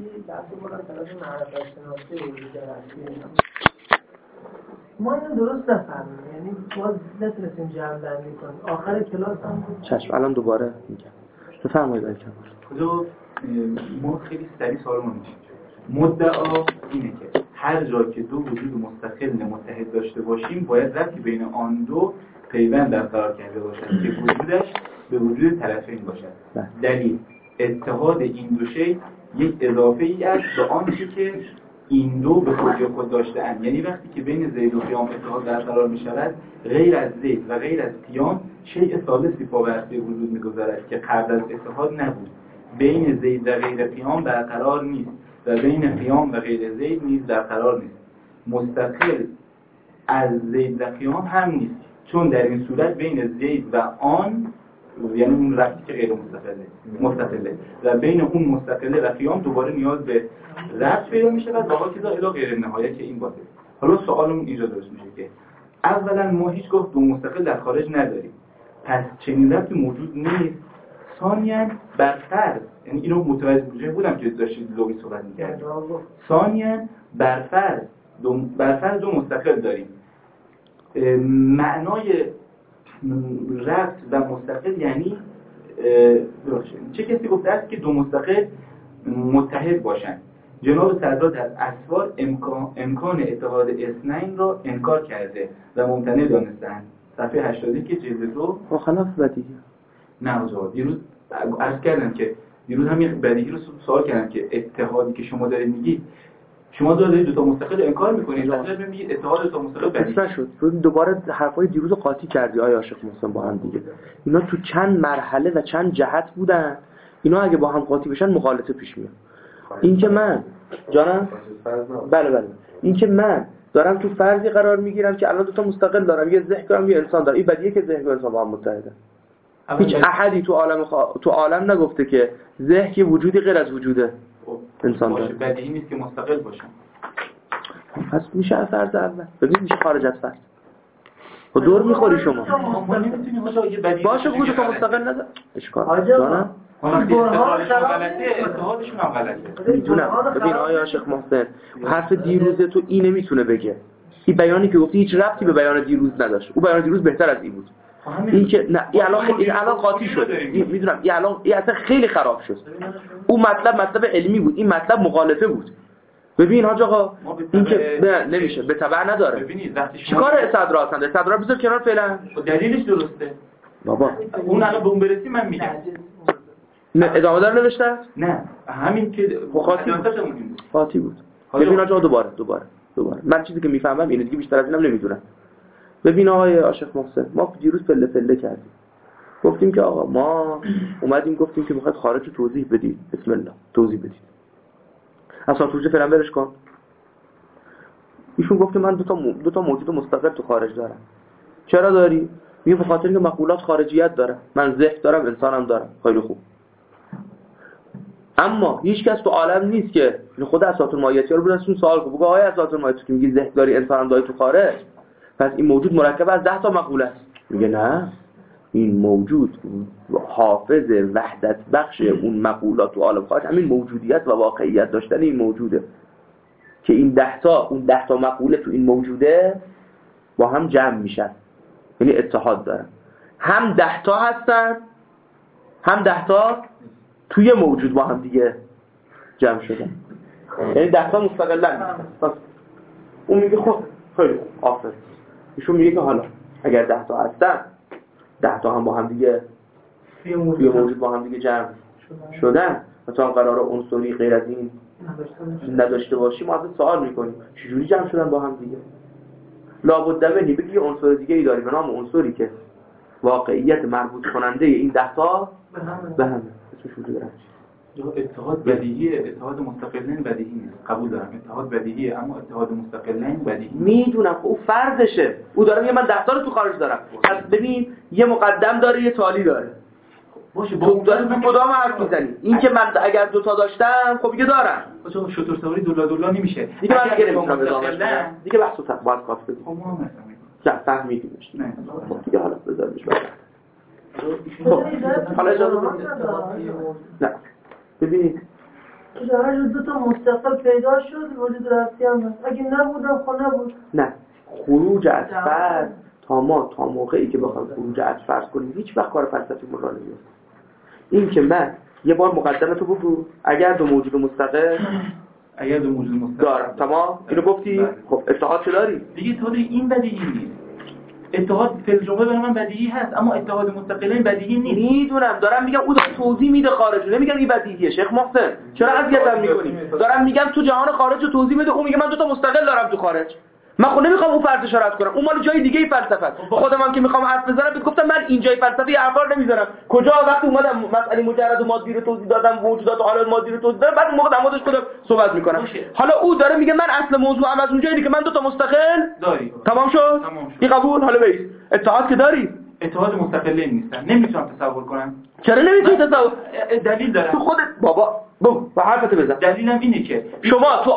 بحث بودن طرف معرفت شناسی وجود هستی ما اینو درست نفهمیم، یعنی باز نتونستیم جمع بندی کنیم. آخر کلاس هم بود. چشم الان دوباره میگم. بفرمایید آقای کمال. ما خیلی سریع سوالمون میشه. مدعا اینه که هر جا که دو وجود مستقل متحد داشته باشیم باید ربطی بین آن دو پیوند برقرار کرده باشد که وجودش به وجود طرفین باشد. دلیل اتحاد این دو شی یک اضافه ای است به آنچه که این دو به خود داشته اند. یعنی وقتی که بین زید و قیام اتحاد برقرار می شود، غیر از زید و غیر از قیام شیء ثالثی پاورسته وجود می گذارد که قبل از اتحاد نبود. بین زید و غیر قیام برقرار نیست و بین قیام و غیر زید نیز برقرار نیست. مستقل از زید و قیام هم نیست، چون در این صورت بین زید و آن، یعنی اون ربطی که غیر مستقله و بین اون مستقله و قیام دوباره نیاز به ربط پیدا میشه و واقعا چیزا الی غیر نهایت که این باشه. حالا سوالمون اینجا درست میشه که اولا ما هیچگاه دو مستقل در خارج نداریم، پس چنین ربطی موجود نیست. ثانیاً بر فرض، یعنی اینو متوجه بودم که داشتید لغوی صحبت می‌کردید. ثانیاً بر فرض دو مستقل داریم. معنای ربط و مستقل یعنی چه کسی گفته است که دو مستقل متحد باشند؟ جناب صدرا در اسوار امکان اتحاد اثنین را انکار کرده و ممتنع دانستند. صفحه 80 که جلد 2 خلاف بدیهی. نه آقا، دیروز عرض کردم که دیروز هم یک بدیهی رو سوال کردم که اتحادی که شما دارید میگید، شما دارید دو تا مستقل انکار میکنید، بعد میگید اتحاد دو تا مستقل بدیهی نشد. دوباره حرفای دیروز قاطی کردی آیا عاشق محسن با هم دیگه. اینا تو چند مرحله و چند جهت بودن، اینا اگه با هم قاطی بشن مغالطه پیش میاد. این که من جانم بله این که من دارم تو فرضی قرار میگیرم که الان دو تا مستقل دارم، یه ذهن دارم یه انسان دارم، این بدیهیه که ذهن و انسان با هم متحدن. هیچ احدی تو عالم نگفته که ذهن که وجودی غیر از وجود انسان داره. بدیهی نیست که مستقل باشن. پس میشه فرض اول. ببین میشه خارج از فرض. و دور میخوری شما. ما نمیتونیم باشه وجود تو مستقل نذار. اشکال جانم. اتحادشون هم غلطه. میدونم. ببین آیا عاشق محسن حرف دیروز تو اینه میتونه بگه. این بیانی که گفتی هیچ ربطی به بیان دیروز نداشت. او بیان دیروز بهتر از این بود. این که نه این الان قاطی شد. میدونم این اصلا خیلی خراب شد. اون مطلب علمی بود، این مطلب مخالفه بود. ببین حاج آقا این که نمیشه به تبع نداره. ببینید وقتی چیکار صدرا هستن؟ صدرا بذار کنار فعلا. دلیلش درسته بابا. اون الان به اون برسی من میگم. نه ادامه داره نوشته؟ نه همین که قاطی بود. ببین حاج آقا دوباره من چیزی که میفهمم اینه، دیگه بیشتر از اینم نمیدونم. ببین آقای عاشق محسن، ما دیروز پله کردیم، گفتیم که آقا ما اومدیم گفتیم که میخواید خارج رو توضیح بدید. بسم الله توضیح بدید. اصلا توضیح فعلا برش کن. ایشون گفت که من دو تا موجود مستقل تو خارج دارم. چرا داری؟ میگه به خاطر که مقولات خارجیت داره. من ذهن دارم، انسانم دارم. خیلی خوب. اما هیچ کس تو عالم نیست که خود اساطیر مایعاتی رو بودن سوال کنه. بگه آیا اساطیر مایعاتی که میگی ذهن داری، انسانم داری تو خارج، پس این موجود مرکب از 10 تا مقوله است. میگه نه، این موجود حافظ وحدت بخش اون مقولات تو عالم خارج همین موجودیت و واقعیت داشتن این موجوده که این 10 تا مقوله تو این موجوده با هم جمع میشن، یعنی اتحاد دارن. هم 10 تا هستن، هم 10 تا توی موجود با هم دیگه جمع شدن، یعنی 10 تا مستقلن. اون میگه خب خیلی خوب آفرین. ایشون میگه که حالا اگر 10 تا هستن، 10 تا هم با هم دیگه توی موجود با هم دیگه جمع شدن و تا قرار عنصری غیر از این نداشته باشیم، ما ازش سوال میکنیم چجوری جمع شدن با هم دیگه؟ لابد منی بگی یه عنصر دیگه ای داریم به نام عنصری که واقعیت مربوط کننده این 10 تا به هم اسمش وجود داره. اتحاد بدیهیه، اتحاد مستقلین بدیهی نیست. قبول دارم اتحاد بدیهیه، اما اتحاد مستقلین بدیهی میدونم. او فرضشه، او داره میگه من 10 تا رو تو خارج دارم. پس ببین یه مقدم داره یه تالی داره. باشه تو داری تو کدام حرف میزنی؟ این که من اگر 2 تا داشتم خب دیگه دارم. چون شطور سواری دولا نمیشه دیگه. من دیگه نمیتونم ادامهش بدم دیگه. بحثو باید کات بدیم. خب ما نه فهمیدیمش. نه خب دیگه حالا بذارمش بعد. خب حالا اجازه بدید. نه ببینید هر دو تا مستقل پیدا شد وجود رفتی هم هست. اگه نبودم خب نبود. نه خروج از فرض تا موقعی که بخوام خروج از فرض کنیم هیچ وقت کار فلسفی راه نمیفته. این که من یه بار مقدمتو بگو اگر دو موجود مستقل دارم تمام اینو گفتی. خب اتحاد چه داری؟ دیگه اتحاد این بدیهی نیست. اتحاد فی الجمله برای من بدیهی هست اما اتحاد مستقلین بدیهی نیست. میدونم دارم میگم او داره توضیح میده خارج نمیگم این بدیهیه. شیخ محسن چرا اذیتم میکنی؟ دارم میگم تو جهان خارج رو توضیح بده. اون میگه من دو تا مستقل دارم تو خارج. من خب نمیخوام اون فرض رد کنم. اون مال جای دیگه ای فلسفه است. خودم هم که میخوام حرف بزنم بهت گفتم من این جای فلسفی حرفا رو نمیذارم. کجا وقتی اومدم مسئله مجرد و مادی رو توضیح دادم موجودات و حالات مادی رو توضیح دادم بعد موقع در موردش خودم صحبت میکنم. حالا او داره میگه من اصل موضوعم از اونجایی که من دو تا مستقل داری. تمام شد؟ این قبول. حالا بیس اتحاد که داری اتحاد مستقلین نیستن. نمیتونم تصور کنم. چرا نمیتونی تصور؟ دلیل داره. تو خودت بابا بگو با حرفت بزن. دلیلم اینه که شما تو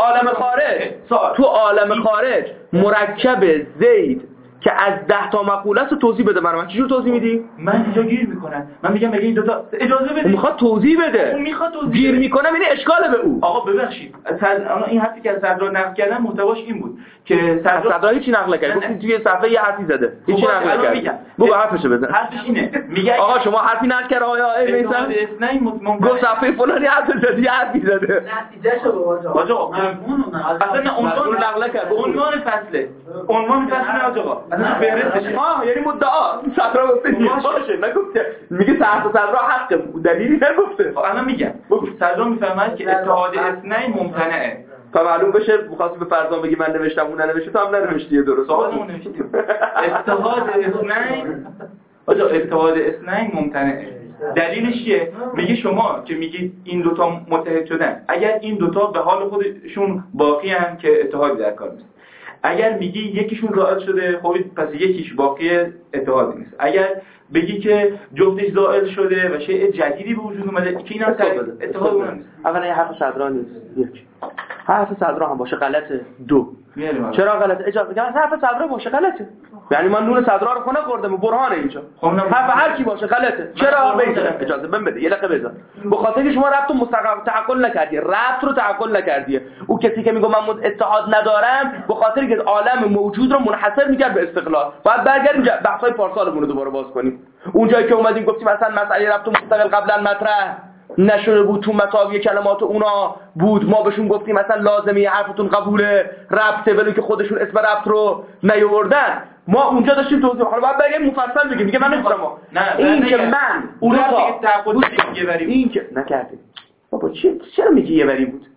عالم خارج مرکب زید که از 10 تا مقوله است توضیح بده برام. چجور توضیح میدی؟ من اینجا گیر میکنم. من میگم مگه این دو تا اجازه بده. میخواد توضیح بده. اون میخواد توضیح گیر میکنم این اشکاله به او. آقا ببخشید. این حرفی که از صدرا نقل کردم محتواش این بود که صدرا هیچ نقل کرد. گفتی توی صفحه یه حرفی زده. هیچ نقل کرد. بگو حرفش بزن. حرفش اینه. میگه آقا شما حرفی نقل کرد آیا میسن؟ گفت صفحه فلانی حرف زده یه حرفی زده. نتیجهشو به آقا اصلا عنوان نقل کرد. عنوان فصله. عنوان فصل آقا. اصلا فهرستش یعنی مدعا صدرا گفته باشه نگفته. میگه صدرا حق دلیلی نگفته. الان میگم صدرا میفهمد که اتحاد اثنین ممتنعه. تا معلوم بشه می‌خواستی به فرضان بگی من نوشتم اون ننوشته تو هم ننوشتی درست. سوالمون نوشتیم. اتحاد اثنین اتحاد اثنین ممتنعه. دلیلش چیه؟ میگه شما که میگید این دوتا متحد شدن اگر این دوتا به حال خودشون باقی ان که اتحادی در کار نیست. اگر میگی یکیشون زائل شده خب پس یکیش باقی اتحادی نیست. اگر بگی که جفتش زائل شده و شیء جدیدی به وجود اومده که اینا اتحاد نیست. اولا یه حرف صدرا نیست. یک حرف صدرا هم باشه غلطه. دو چرا غلطه؟ اجازه بگم حرف صدرا باشه غلطه. یعنی من نون صدرا رو خونه خوردم برهان اینجا. حرف هر کی باشه غلطه. چرا بگم اجازه بده یه لقه بذار. به خاطر که شما ربط مستقیم تعقل نکردی. ربط رو تعقل نکردی. او کسی که میگه من اتحاد ندارم به خاطر که عالم موجود رو منحصر میکرد به استقلال. باید برگردیم بحث‌های پارسالمون رو دوباره باز کنیم. اونجایی که اومدیم گفتیم مثلا مسئله ربط مستقل قبلا مطرح نشده بود تو متاوی کلمات اونا بود ما بهشون گفتیم مثلا لازمه حرفتون قبوله ربطه ولی که خودشون اسم ربط رو نیاوردن ما اونجا داشتیم توضیح. حالا باید بگیم مفصل بگیم میگه من نمی‌فهمم این که من اون دیگه تعقل یه وری این که نکردیم بابا چرا میگی یه وری بود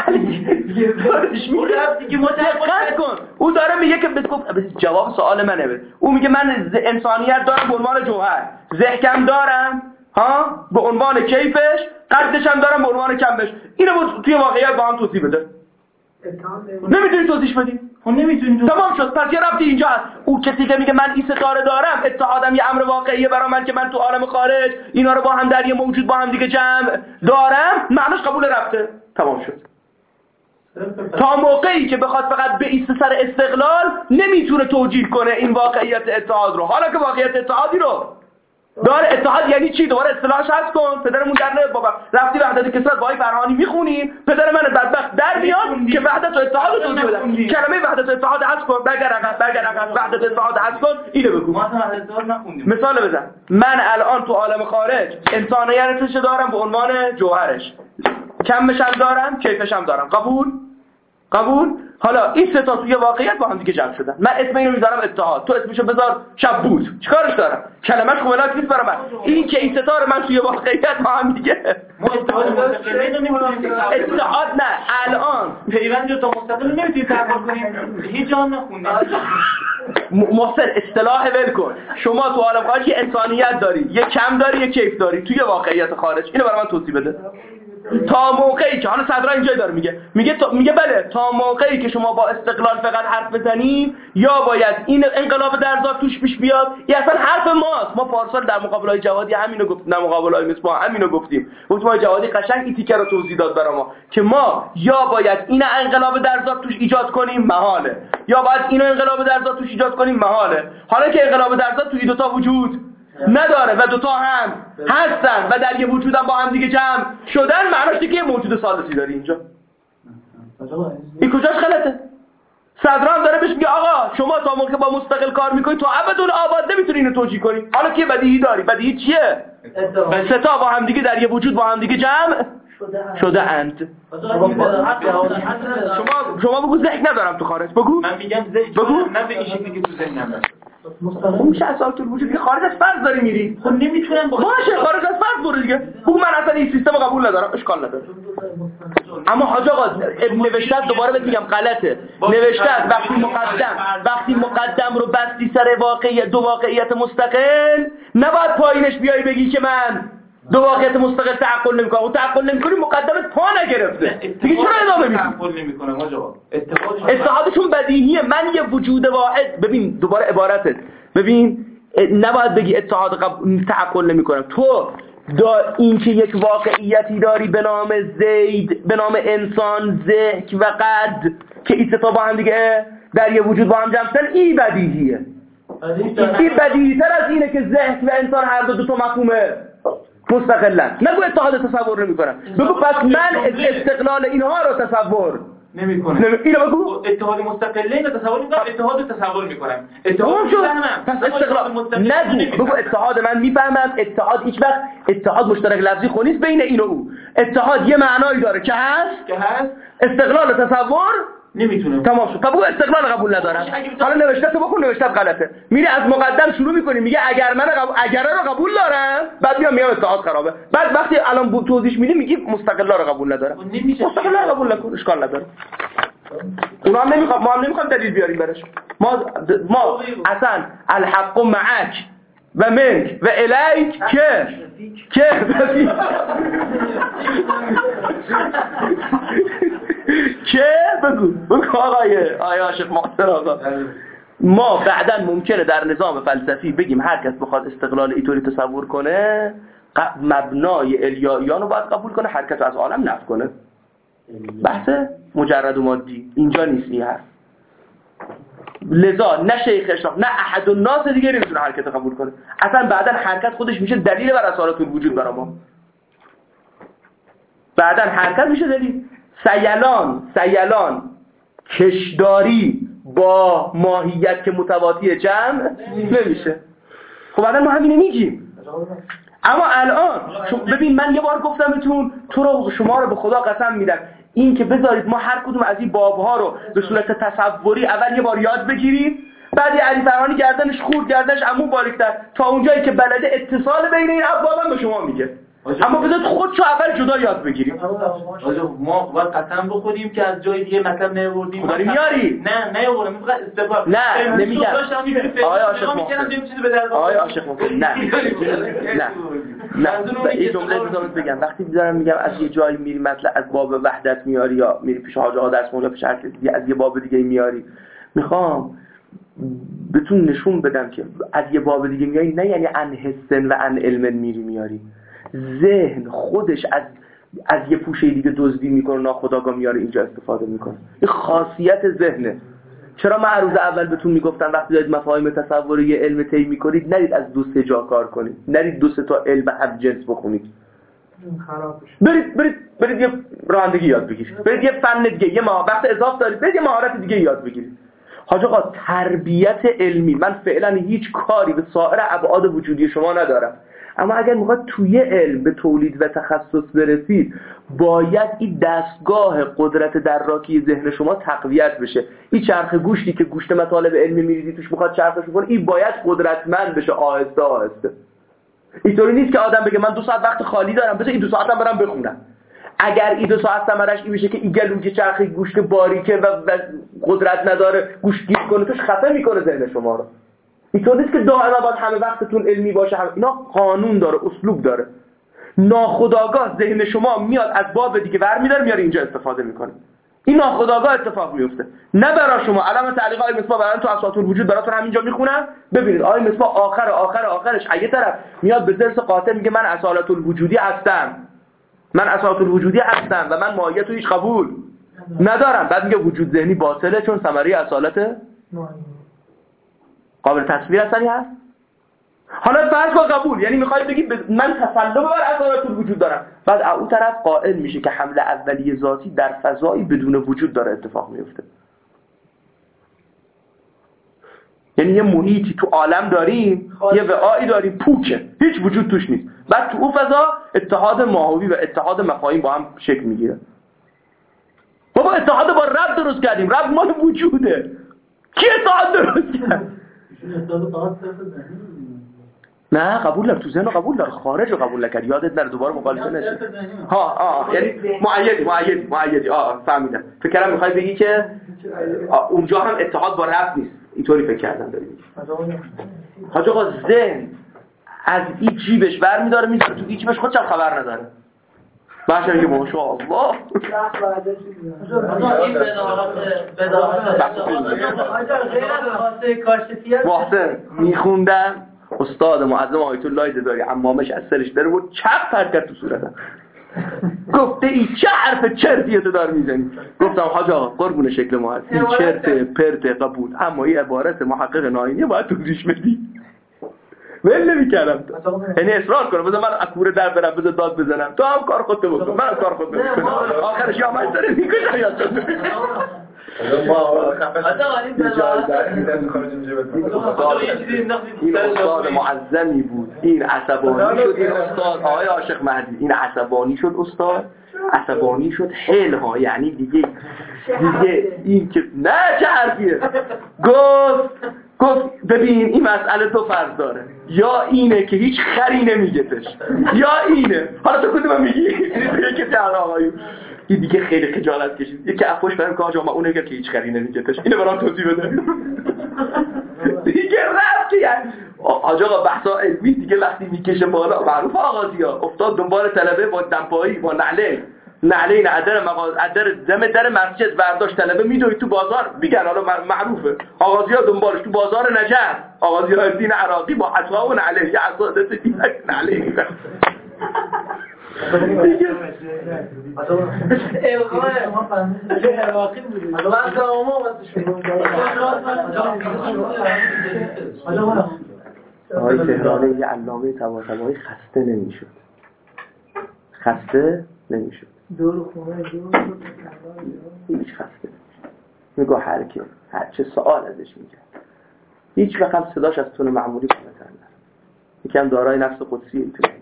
او داره میگه که جواب سوال منه بده. او میگه من انسانیت دارم به عنوان جوهر ذهنم دارم به عنوان کیفش قدش هم دارم به عنوان کمش. اینو توی واقعیت با هم توضیح بده. نمیتونی توضیح بدی؟ نمیتونی. تمام شد. پس یه ربطی اینجا هست. او کسی که میگه من این ستاره دارم اتحادم یه امر واقعیه برای من که من تو عالم خارج اینا رو با هم در یه موجود با هم دیگه جمع دارم معناش قبول ربطه. تمام شد. تا موقعی که بخواد فقط به ایست سر استقلال نمیتونه توجیه کنه این واقعیت اتحاد رو. حالا که واقعیت اتحادی رو داره اتحاد یعنی چی؟ دوباره اصطلاحش هست کن. پدرمون در نه بابا رفتی وحدت کسرت با آقای فرهانی میخونیم پدر من بدبخت در میاد که وحدت و اتحاد رو توضیح بده. کلمه وحدت و اتحاد هست کن. برگرد وحدت و اتحاد هست کن. اینو بگو. ما وحدت و اتحاد نخوندیم. مثال بزن. من الان تو عالم خارج انسانیتش دارم به عنوان جوهرش کمش هم دارم کیفش هم دارم. قبول؟ حالا این سه تا توی واقعیت با هم دیگه جمع شدن. من اسم اینو میذارم اتحاد تو اسمشو بذار شبوت. چیکارش دارم؟ کلمش خوبلاک نیست برام. این که این ستا رو من توی واقعیت با هم دیگه ما اتحاد اتحاد نه الان پیوند تا مستقل نمیتونی تعامل کنیم. هیچ جا نخوندیم. محسن اصطلاح ول کن. شما تو عالم خارج یه انسانیت داری، یه کم داری، یه کیف داری توی واقعیت خارج. اینو برام توضیح بده. تا موقعی که حالا صدرا اینجا داره میگه بله تا موقعی که شما با استقلال فقط حرف بزنیم یا باید این انقلاب در ذات توش پیش بیاد. این اصلا حرف ماست. ما پارسال در مقابله‌های جوادی همینو گفتیم. در مقابله‌های مصباح همینو گفتیم جوادی قشنگ این تیکه رو توضیح داد برای ما که ما یا باید این انقلاب در ذات توش ایجاد کنیم محاله یا باید اینو انقلاب در ذات توش ایجاد کنیم محاله. حالا که انقلاب در ذات تو این دو تا وجود نداره و دوتا هم هستن و در یه وجود هم با هم دیگه جمع شدن، معناش دیگه یه موجود ثالثی داری اینجا. این کجاش غلطه؟ صدران داره بهش میگه آقا شما تا موقع با مستقل کار میکنی تو ابدالآباد نمیتونی اینو توجیه کنی. حالا که بدیهی داری، بدیهی چیه؟ سه تا با هم دیگه در یه وجود با هم دیگه جمع شده اند. شما بگو ذهن ندارم تو خارج. بگو من میگم ذهن بگو نه به این شکلی که تو ذهنم هست. خب میشه اصلا تو وجود خارج از فرض داری میری. خب نمیتونم باشه خارج از فرض برو دیگه. بگو من اصلا این سیستم قبول ندارم، اشکال نداره. اما حاج آقا نوشته دوباره بهت میگم غلطه. نوشته وقتی مقدم رو بستی سر دو واقعیت مستقل، نباید پایینش بیای بگی که من دو واقعیت مستقل تعقل نمی‌کنم. اون تعقل نمی‌کنی مقدمت پا نگرفته. دیگه چرا ادامه میدی؟ تعقل نمی‌کنم حاج آقا. اتحادشون بدیهیه. من یه وجود واحد، ببین دوباره عبارتت، ببین نباید بگی اتحاد تعقل نمی‌کنم. تو این که یک واقعیتی داری به نام زید، به نام انسان، ذهن و قد، که این ستا با هم دیگه در یه وجود با هم جمع شدن، این بدیهیه. این بدیهی‌تر از اینه که ذهن و انسان هر دو تا مفهومه مستقلن. نگو اتحاد تصور نمی‌کنم. بگو پس من استقلال اینها رو تصور نمی‌کنم. اینو بگو. اتحاد مستقله اینو تصور می‌کنم، اتحاد رو تصور می‌کنم. اتحاد می‌فهمم. پس استقلال نگو. بگو اتحاد من می‌فهمم. اتحاد هیچ وقت اتحاد مشترک لفظی خونیست بین این و او. اتحاد یه معنایی داره که هست استقلال تصور نمیتونم. تمام شد. بگو استقلال قبول ندارم. حالا نوشته تو بخون، نوشته غلطه. میری از مقدم شروع می‌کنی میگه اگر من اگر رو قبول دارم، بعد میام اتحاد خرابه. بعد وقتی الان توضیح میدی میگی مستقلا رو قبول ندارم. مستقلا رو قبول نکن، اشکال نداره. اونا هم نمیخوام، ما هم نمیخوام دلیل بیاریم برش. ما اصلا الحق معک و منک و الیک که بگو آقای عاشق محسن آقا، ما بعداً ممکنه در نظام فلسفی بگیم هر کس بخواد استقلال اینطوری تصور کنه مبنای الیاییان رو باید قبول کنه، هر کس از عالم نفی کنه. بحث مجرد و مادی اینجا نیست. این هست لذا نه شیخ اشراق نه احد الناس دیگه نمیتونه حرکت قبول کنه. اصلا بعداً حرکت خودش میشه دلیل بر اصالت الوجود برای ما. بعداً حرکت میشه دلیل. سیلان کشداری با ماهیت که متواتی جمع نمیشه. خب بعداً ما همینه میگیم. اما الان ببین من یه بار گفتم بهتون، شما رو به خدا قسم میدم این که بذارید ما هر کدوم از این بابها رو به صورت تصوری اول یه بار یاد بگیریم، بعد علی فرهانی گردنش خورد، گردنش عمو باریک‌تر، تا اونجایی که بلده اتصال بین این ابواب به شما میگه. اما بذارید خودشو اول جدا یاد بگیریم. ما باید قسم بخوریم که از جای دیگه مطلب نیاوردیم. داری میاری؟ نه نیاوردم. فقط استقبال. نه نمیگم. آقای عاشق محسن. نه. این جمله رو بگم. وقتی دارم میگم از یه جایی میری مطلب از باب وحدت میاری یا میری پیش حاج آقا درس یا پیش هر کسی دیگه از یه باب دیگه میاری، میخوام بهتون نشون بدم که از یه باب دیگه میاری نه یعنی عن حسن و عن علم میاری. ذهن خودش از یه پوشه دیگه دزدی میکنه، ناخودآگاه میاره اینجا استفاده میکنه. این خاصیت ذهنه. چرا من روز اول بهتون میگفتم وقتی دارید مفاهیم تصوری علم طی میکنید نرید از دو سه جا کار کنید، نرید دو سه تا علم هم جنس بخونید، برید یه رانندگی یاد بگیرید، برید یه فن دیگه، یه وقت اضافه دارید برید یه مهارت دیگه یاد بگیرید. حاج آقا تربیت علمی، من فعلا هیچ کاری به سایر ابعاد وجودی شما ندارم، اما اگر میخواد توی علم به تولید و تخصص برسید باید این دستگاه قدرت دراکی ذهن شما تقویت بشه. این چرخ گوشتی که گوشت مطالب علمی میریزی توش میخواد چرخش کنه، این باید قدرتمند بشه آهسته آهسته. اینطوری نیست که آدم بگه من 2 ساعت وقت خالی دارم بذار این 2 ساعتم برام بخونم. اگر این 2 ساعت ثمرش این بشه که این گلو که چرخ گوشت باریکه و قدرت نداره گوشت گیر کنه توش خفه میکنه ذهن شما رو. اینطور نیست که دائما باید همه وقتتون علمی باشه، اینا قانون داره، اسلوب داره. ناخودآگاه ذهن شما میاد از باب دیگه برمی‌داره میاره اینجا استفاده میکنه. این ناخودآگاه اتفاق میفته. نه برای شما علامت تعلیق آیه مصباح براتون تو اساطیر الوجود براتون همینجا میخونم. ببینید آیه مصباح آخرش یه طرف میاد به درس قاطع میگه من اساطیر الوجودی هستم. و من ماهیت رو هیچ قبول ندارم. بعد میگه وجود ذهنی باطله چون ثمره اصالت قابل تصویر اصلی هست. حالا فرض با قبول، یعنی میخوای بگی من تسلط بر اثرات الوجود دارم، بعد اون طرف قائل میشه که حمله اولیه ذاتی در فضایی بدون وجود داره اتفاق میفته. یعنی یه محیطی تو عالم داریم، یه وعایی داریم پوکه، هیچ وجود توش نیست، بعد تو اون فضا اتحاد ماهوی و اتحاد مفاهیم با هم شکل میگیره. بابا اتحاد با رب درست کردیم، رب مال وجوده. کی اتحاد درست کرد؟ نه قبول داره، تو ذهن قبول داره، خارج رو قبول نکرد. یادت نره دوباره مقایسه نشه. یعنی معیدی فهمیدم. فکر کردم میخوای بگی که اونجا هم اتحاد با رب نیست، اینطوری فکر کردم داری میگی. حاج آقا ذهن از این جیبش برمی‌داره میذاره تو این جیبش، خودش هم خبر نداره. باشه میگه ماشاءالله این بداهت میخوندم استاد معظم آیت الله دداری عمامش از سرش داره بود چپ پرت کرد تو صورتم. گفته این چه حرف چرتیه تو دار میزنی؟ گفتم حاج آقا قربون شکل ما هست این چرت پرت قبول، اما این عبارت محقق ناینی باید توضیح بدی. ول نمی‌کردم، یعنی اصرار کنم بذار من اکوره در برم، بذار داد بزنم، تو هم کار خودت بکن منم کار خودم بکنم، آخرش یا من داره میکشه یا تو. این استاد معظمی بود، این عصبانی شد، این استاد آقای عاشق مهدی این عصبانی شد، استاد عصبانی شد حل ها، یعنی دیگه این که نه چه حرفیه. گفت ببین این مسئله تو فرض داره، یا اینه که هیچ خری نمیگتش یا اینه، حالا تو کدوم میگی؟ یکی در آقایون این دیگه خیلی خجالت کشید، یکی افوش برم که آجا ما اونه که هیچ خری نمیگتش، اینو برام توضیح بده. دیگه رفت یعنی آجا آقا بحثا علمی دیگه وقتی میکشه بالا معروف آغازی ها افتاد دنبال طلبه با دمپایی با نعلین در مسجد برداشت طلبه میدوید تو بازار میگن، حالا معروفه آغازی ها دنبالش تو بازار نجف، آغازی ها دین عراقی با عصا و نعلین یه عصا دست دین نعلین آقای تهرانی یه علامه طباطبایی خسته نمیشد دور خونه هیچ خسته میگه هر چه سوال ازش میگه هیچ وقت هم صداش از تون معمولی بالاتر نره، یکم دارای نفس قدسیه ایتونه.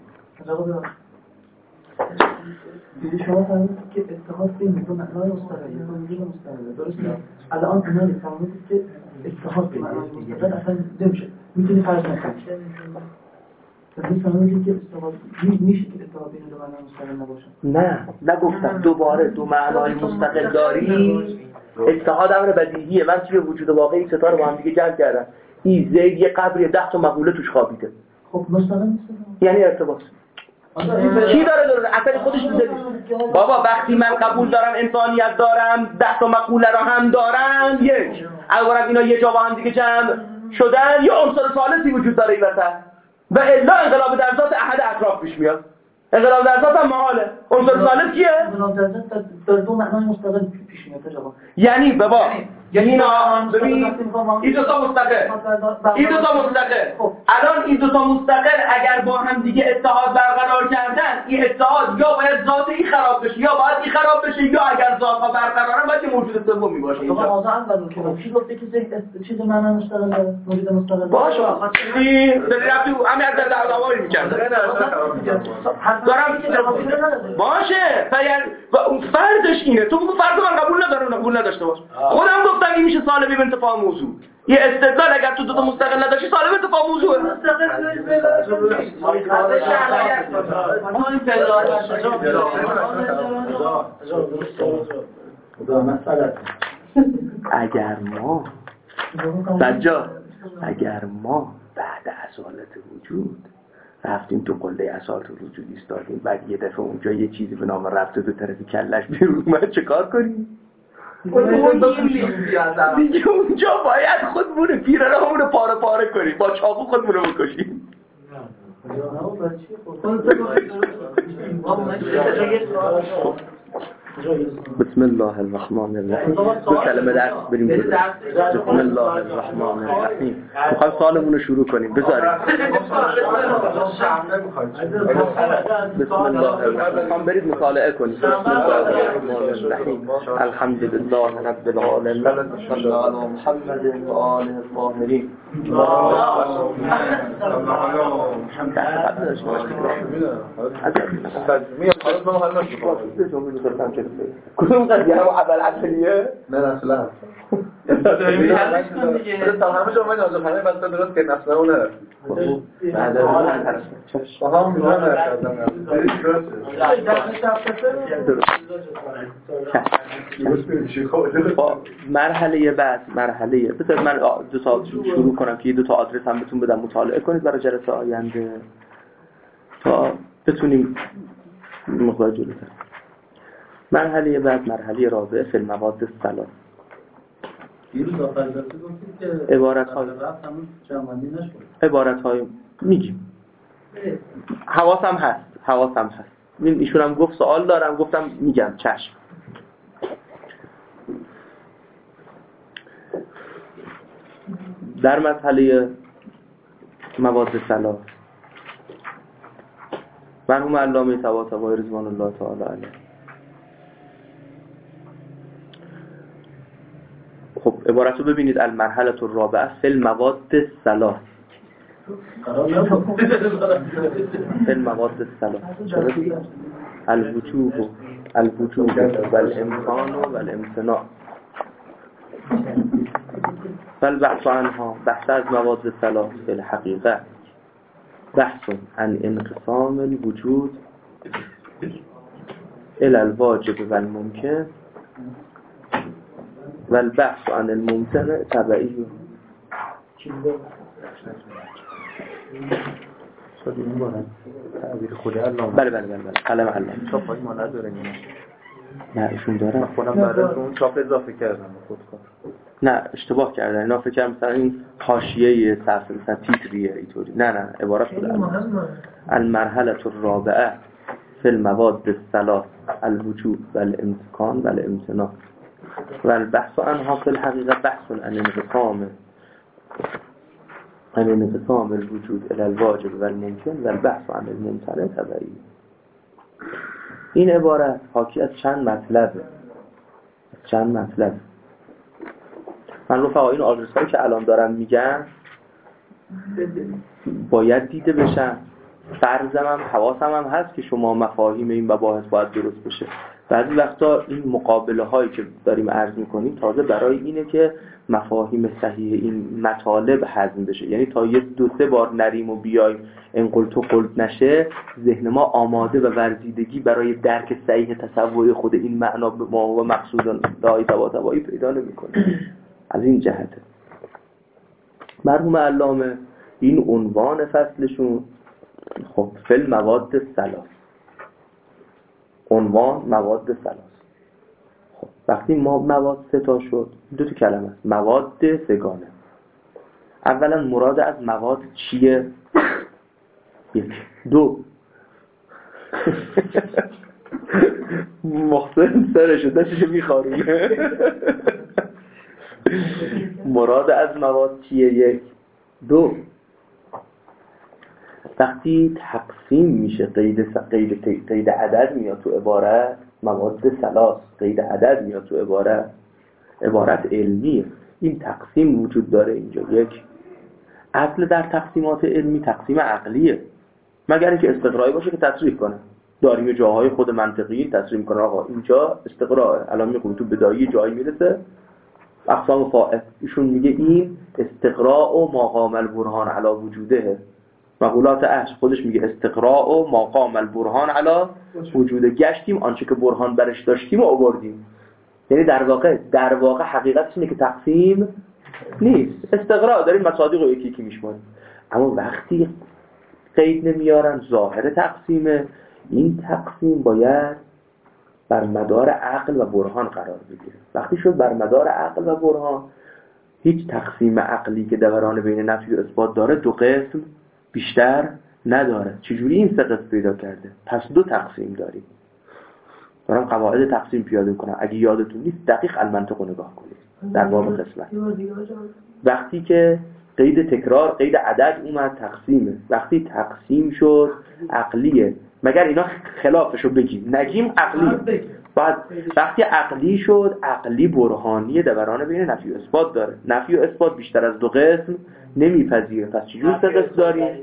دیدی شما فهمید که اتحاد بین دو معنای مستقل و وجود مستقل درسته؟ الان اینا فهمیدید که اتحاد بین معنای مستقل اصلا نمیشه، میتونی فرض نکنی. فهمیدید که اتحاد میشه که اتحاد بین دو معنای مستقل نباشه؟ نه نگفتم دوباره دو معنای مستقل داری. اتحاد امر بدیهیه، من توی وجود واقعی ستا رو با هم دیگه جمع کردم. این زید یه قبر 10 تا مقوله توش خوابیده. خب مستقل نیست. یعنی ارتباط چی داره اصلا خودش میده. بابا وقتی من قبول دارم انسانیت دارم 10 تا مقوله را هم دارم، یک اولم اینا یه جا با هم دیگه جمع شدن، یا عنصر ثالثی وجود داره این وسط و الا انقلاب در ذات احد اطراف پیش میاد. انقلاب در ذات هم محاله. عنصر ثالث کیه؟ انقلاب در ذات در دو معنای مستقل پیش میاد جواب. یعنی بابا اینا ببین این دو تا مستقل الان این دو تا مستقل اگر با هم دیگه اتحاد برقرار کردن، این اتحاد یا باید ذات این خراب بشه یا باید این خراب بشه، یا اگر ذات‌ها برقرارن باید یه موجود سومی باشه. اینجا واضحا اول که کی گفته که چیز معنی مستقل داره، موجود مستقل باشه خاطری رفتی همین از دعوایی می‌کرد دارم باشه و اون فردش اینه. تو بگو فرض من قبول نداشته باش. خودم گفتم این میشه سالبی به انتفاع موضوع. یه استدلال اگر تو دو تا مستقل نداشتی سالب انتفاع موضوعه. اگر ما بعد اصالت وجود رفتیم تو قله اصالت وجود ایستادیم، بعد یه دفعه اونجا یه چیزی به نام رفته دو طرفی کلش بیرون اومد، چه کار کنیم؟ دیگه اونجا باید خودمون پیرهنمون رو پاره کنیم، با چاقو خودمون رو بکشیم. بسم الله الرحمن الرحیم. دو کلمه درس بریم جلو. بسم الله الرحمن الرحیم. میخوایم سوالمون رو شروع کنیم. بذارید بسم الله الرحمن. برید مطالعه کنید. بسم الله الرحمن الرحیم. الحمدلله رب العالمین. صلی علی محمد و آله الطاهرین. کدوم قضیه رو اول اصلیه؟ نه اصلا تا همه جا اومد آجا همه بسته درست که اصلا اون ندارد بعد از اون طرف با هم میزان مرحله بعد بذار من دو تا شروع کنم که دو تا آدرس هم بهتون بدم مطالعه کنید برای جلسه آینده تا بتونیم مقدار جلوتر. مرحله بعد مرحله رابعه فی المواد الثلاث. عبارت های میگیم حواسم هست ایشون هم گفت سوال دارم گفتم میگم چشم. در مرحله مواد ثلاث مرحوم علامه طباطبایی رضوان الله تعالی علیه خب عبارت رو ببینید. المرحله الرابعه فی المواد الثلاث. فی المواد الثلاث الوجوب والامکان والامتناع فالبحث عنها. بحث از مواد الثلاث فی الحقیقه بحث عن انقسام الوجود الى الواجب والممکن والبحث عن الممتنع تبعی. بله قلم علامه چاپایی ما نداره نه ایشون داره. خودم بعد از اون چاپ اضافه کردم خودکار. نه اشتباه کردن اینا. فکر کنم مثلا این حاشیه صفحه مثلا تیتریه اینطوری. نه عبارت بوده. المرحله الرابعه فی المواد الثلاث الوجوب والامکان والامتناع والبحث عنها فی الحقیقه بحث عن انقسام الوجود الى الواجب والممکن والبحث عن الممتنع تبعی. این عبارت حاکی از چند مطلب. من رفقا این آدرس هایی که الان دارم میگم باید دیده بشن. فرضم هم حواسم هم هست که شما مفاهیم این مباحث باید درست بشه. بعضی وقتا این مقابله هایی که داریم عرض میکنیم تازه برای اینه که مفاهیم صحیح این مطالب هضم بشه. یعنی تا 2-3 بار نریم و بیایم انقل تو قلت نشه ذهن ما آماده و ورزیدگی برای درک صحیح تصوری خود این معنا به ما و مقصود دعای طباطبایی پیدا نمیکنه. از این جهته مرحوم علامه این عنوان فصلشون خب فی المواد الثلاث. عنوان مواد ثلاث. خب وقتی ما مواد 3 تا شد 2 تا کلمه است. مواد سگانه. اولا مراد از مواد چیه؟ 1 2 محسن سرشو داشته میخارونه. مراد از مواد چیه؟ 1 2 وقتی تقسیم میشه قید عدد میاد تو عبارت. مواد ثلاث قید عدد میاد تو عبارت علمیه. این تقسیم وجود داره اینجا. 1 اصل در تقسیمات علمی تقسیم عقلیه مگر اینکه استقرایی باشه که تصریح کنه. داریم جاهای خود منطقی تصریح کنه آقا اینجا استقراه. الان میگم تو بدایی جایی میرسه اقسام فائل. ایشون میگه این استقراء و مقام البرهان علی وجوده. مقولات عشق خودش میگه استقراء و مقام البرهان علی وجوده. گشتیم آنچه که برهان برش داشتیم و آوردیم. یعنی در واقع حقیقتش اینه که تقسیم نیست. استقراء داریم مصادیق رو یکی میشماریم. اما وقتی قید نمیارن ظاهر تقسیمه. این تقسیم باید بر مدار عقل و برهان قرار بگیره. وقتی شد بر مدار عقل و برهان هیچ تقسیم عقلی که دوران بین نفی و اثبات داره 2 قسم بیشتر نداره. چجوری این 3 قسم پیدا کرده؟ پس 2 تقسیم داریم. دارم قواعد تقسیم پیاده کنم. اگه یادتون نیست دقیق المنطق رو نگاه کنید در باب قسمت. وقتی که قید تکرار، قید عدد اومد، تقسیمه. وقتی تقسیم شد عقلیه، مگر اینا خلافشو بگیم نگیم عقلیه. بعد وقتی عقلی شد، عقلی برهانی دوران بین نفی و اثبات داره. نفی و اثبات بیشتر از 2 قسم نمیپذیره. پس چجور 3 قسم داریم؟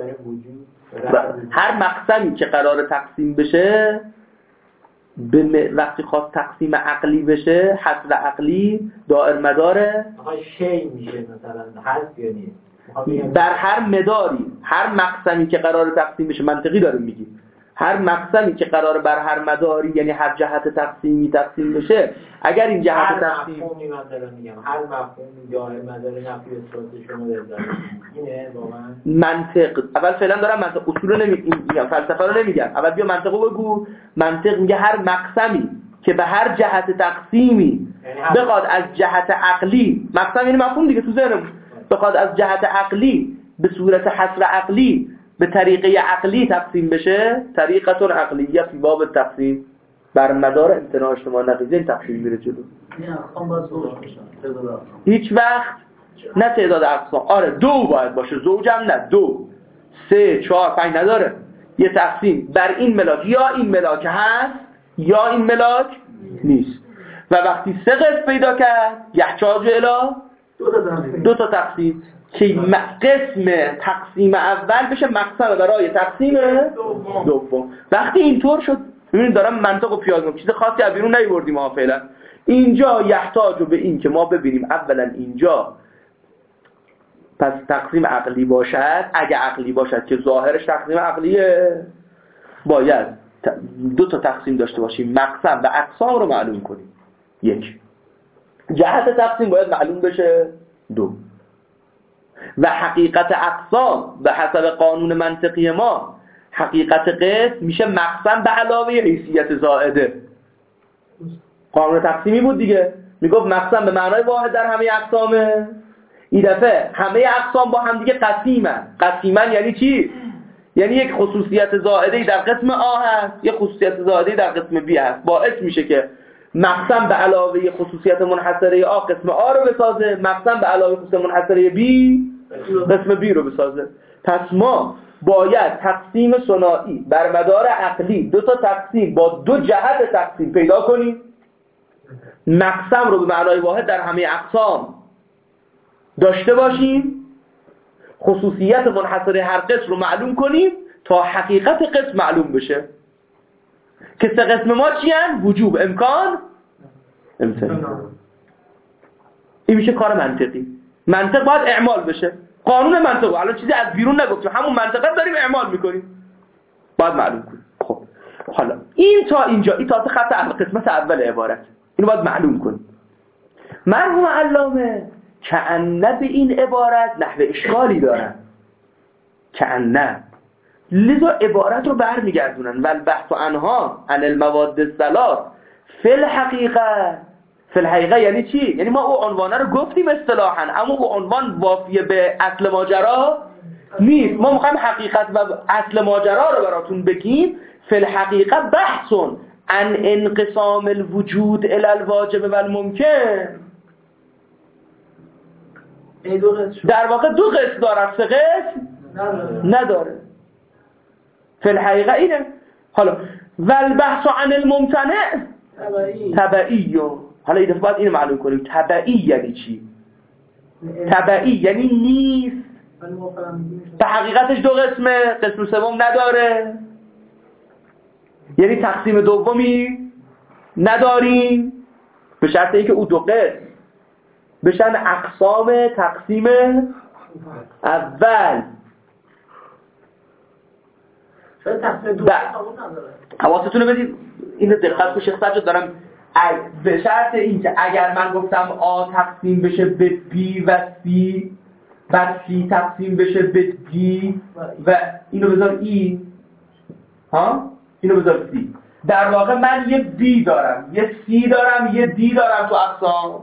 هر مقسمی که قرار تقسیم بشه وقتی خواست تقسیم عقلی بشه، حصر عقلی دائر مداره شی میشه مثلا هست یا نیست. بر هر مداری، هر مقسمی که قرار تقسیم بشه، منطقی داریم میگیم، هر مقسمی که قرار بر هر مداری یعنی هر جهت تقسیمی تقسیم بشه، اگر این جهت تقسیم مفهومی مثلا میگم هر مفهومی دائر مدار نفی اثبات شما دارید اینه واقعا منطق. اول فعلا دارم منطق اصول رو نمیگم، فلسفه رو نمیگم. اول بیا منطق رو بگو. منطق میگه هر مقسمی که به هر جهت تقسیمی بخواد از جهت عقلی، مقسم یعنی مفهوم دیگه تو ذهنمون، بخواد از جهت عقلی به صورت حصر عقلی به طریقه عقلی تقسیم بشه، طریقتون عقلیه فی باب تقسیم بر مدار امتناع اجتماع نقیضه تقسیم میره جلو. هیچ وقت نه تعداد اقسام. آره 2 باید باشه، زوج هم نه، 2 3 4 5 نداره. یه تقسیم بر این ملاک، یا این ملاک هست یا این ملاک نیست. و وقتی 3 قسم پیدا کرد یحتاج الی 2 تا تقسیم که قسم تقسیم اول بشه مقسم برای تقسیم دوم. وقتی اینطور شد، ببینید دارم منطق رو پیاده میکنم، چیز خاصی از بیرون نیوردیم ما فعلا. اینجا یحتاج به این که ما ببینیم اولا اینجا پس تقسیم عقلی باشد. اگه عقلی باشد که ظاهرش تقسیم عقلیه، باید 2 تا تقسیم داشته باشیم، مقسم و اقسام رو معلوم کنیم. 1 جهت تقسیم باید معلوم بشه. 2 و حقیقت اقسام به حسب قانون منطقی ما، حقیقت قسم میشه مقسم به علاوه حیثیت زائده. قانون تقسیمی بود دیگه، میگفت مقسم به معنای واحد در همه اقسامه. این دفعه همه اقسام با هم دیگه قسیمن. قسیمن یعنی چی؟ یعنی یک خصوصیت زائده‌ای در قسم آ هست، یک خصوصیت زائده‌ای در قسم بی هست. باعث میشه که مقسم به علاوه خصوصیت منحصره آ قسم آ رو بسازه، مقسم به علاوه خصوصیت منحصره بی قسم بی رو بسازه. پس ما باید تقسیم ثنایی بر مدار عقلی 2 تا تقسیم با 2 جهت تقسیم پیدا کنیم، مقسم رو به معنای واحد در همه اقسام داشته باشیم، خصوصیت منحصره هر قسم رو معلوم کنیم تا حقیقت قسم معلوم بشه که 3 قسم ما چی هن؟ وجوب، امکان، امتناع. این میشه کار منطقی. منطق باید اعمال بشه. قانون منطق الان چیزی از بیرون نگفتیم، همون منطقه داریم اعمال میکنیم، باید معلوم کنیم. خب حالا این تا اینجا، این تازه خط قسمت اول عبارت، اینو باید معلوم کنیم. مرحوم علامه کأنه به این عبارت نحو اشکالی دارن، کأنه، لذا عبارت رو برمیگردونن و البحث عنها عن المواد الثلاث فی الحقیقه. فی الحقیقه یعنی چی؟ یعنی ما او عنوانه رو گفتیم اصطلاحاً، اما او عنوان وافیه به اصل ماجرا نیست. ما میخوایم حقیقت و اصل ماجرا رو براتون بگیم. فی الحقیقه بحث عن انقسام الوجود الی الواجب و الممکن. در واقع 2 قسم داره، 3 قسم نداره. فی الحقیقه اینه. حالا والبحث عن الممتنع تبعی. حالا این دفعه باید اینو معلوم کنیم تبعی یعنی چی؟ تبعی یعنی نیست، به حقیقتش 2 قسمه، قسم سوم نداره، یعنی تقسیم دومی نداریم، به شرط اینکه او 2 قسم بشن اقسام تقسیم اول. شاید تقسیم دوم نداره. حواستون رو بدید، اینو دقت کنید. شیخ سجاد دارم به شرط اینکه اگر من گفتم آ تقسیم بشه به بی و سی، بعد سی تقسیم بشه به دی و اینو بذار ای، ها اینو بذار سی، در واقع من یه بی دارم، یه سی دارم، یه دی دارم تو اقسام.